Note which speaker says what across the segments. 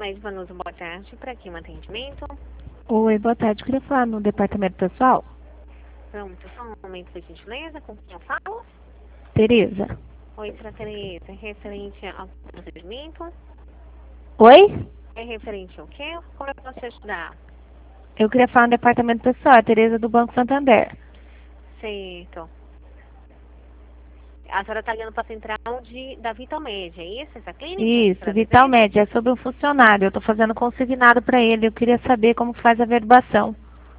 Speaker 1: Vitomed Vanuso, boa tarde. Para aqui um atendimento.
Speaker 2: Oi, boa tarde. Queria falar no departamento pessoal.
Speaker 1: Pronto, só um momento, por gentileza. Com quem eu falo?
Speaker 2: Tereza.
Speaker 1: Oi, senhora Tereza. Referente ao procedimento?
Speaker 2: Oi?
Speaker 1: É referente ao quê? Como eu posso te ajudar?
Speaker 2: Eu queria falar no departamento pessoal, a Tereza do Banco Santander.
Speaker 1: Certo. A senhora está ligando para a central da Vitomed, é isso? Essa clínica?
Speaker 2: Isso,
Speaker 1: Para
Speaker 2: Vital
Speaker 1: Vitomed?
Speaker 2: Média, é sobre um funcionário. Eu estou fazendo consignado para ele. Eu queria saber como faz a verbação.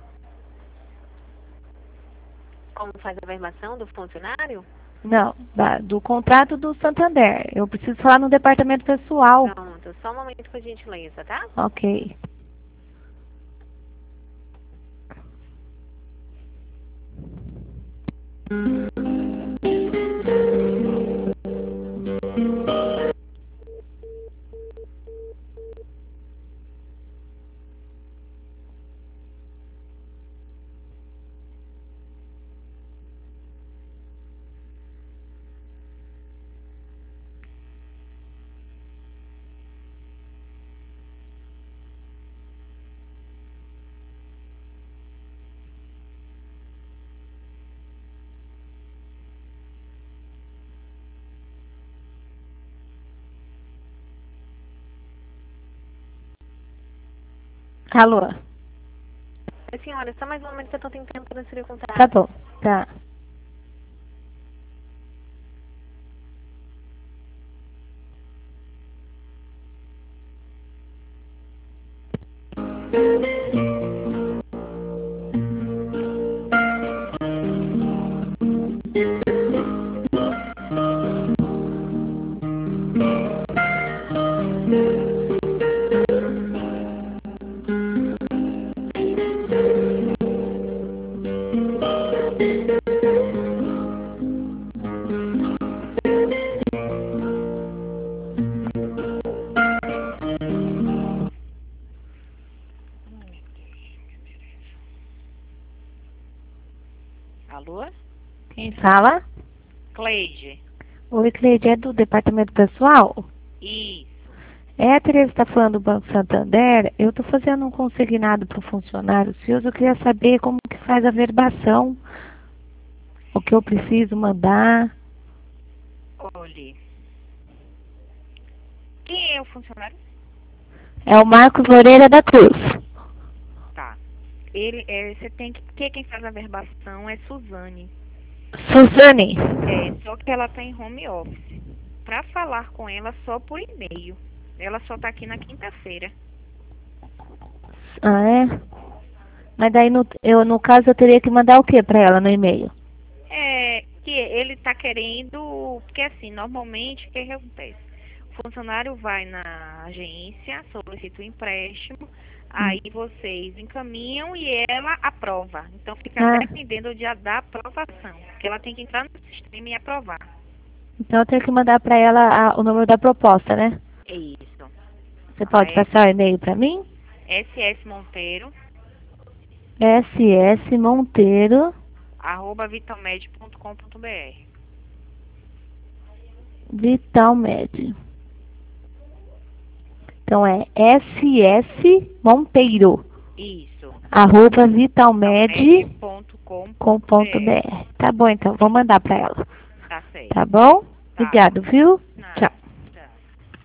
Speaker 1: Como faz a verbação do funcionário?
Speaker 2: Não, do contrato do Santander. Eu preciso falar no departamento pessoal.
Speaker 1: Pronto, só um momento, por gentileza, tá?
Speaker 2: Ok. Alô?
Speaker 1: Oi, senhora, só mais um momento que eu estou tentando transferir o contrato.
Speaker 2: Tá bom, tá.
Speaker 3: Alô?
Speaker 2: Quem fala?
Speaker 3: Cleide.
Speaker 2: Oi, Cleide, é do departamento pessoal?
Speaker 3: Isso.
Speaker 2: A Tereza está falando do Banco Santander. Eu estou fazendo um consignado para um funcionário seu. Eu queria saber como que faz a verbação, o que eu preciso mandar.
Speaker 3: Olhe. Quem é o funcionário?
Speaker 2: É o Marcos Moreira da Cruz.
Speaker 3: Tá. Você tem que quem faz a verbação é Suzane.
Speaker 2: Suzane.
Speaker 3: Só que ela tá em home office. Pra falar com ela só por e-mail. Ela só tá aqui na quinta-feira.
Speaker 2: Ah, é? Mas daí, no caso, eu teria que mandar o que para ela no e-mail?
Speaker 3: Que ele tá querendo, porque assim, normalmente o que acontece? O funcionário vai na agência, solicita o empréstimo, aí vocês encaminham e ela aprova. Então fica dependendo da aprovação, porque ela tem que entrar no sistema e aprovar.
Speaker 2: Então eu tenho que mandar para ela o número da proposta, né?
Speaker 3: É isso.
Speaker 2: Você pode passar o e-mail para mim?
Speaker 3: @smonteiro,
Speaker 2: @vitalmed.com.br. Vitalmed. Então é @vitalmed.com.br.
Speaker 3: Isso.
Speaker 2: Vitalmed.com.br. Tá bom, então. Vou mandar para ela.
Speaker 3: Tá certo.
Speaker 2: Tá bom?
Speaker 3: Tá.
Speaker 2: Obrigado, viu?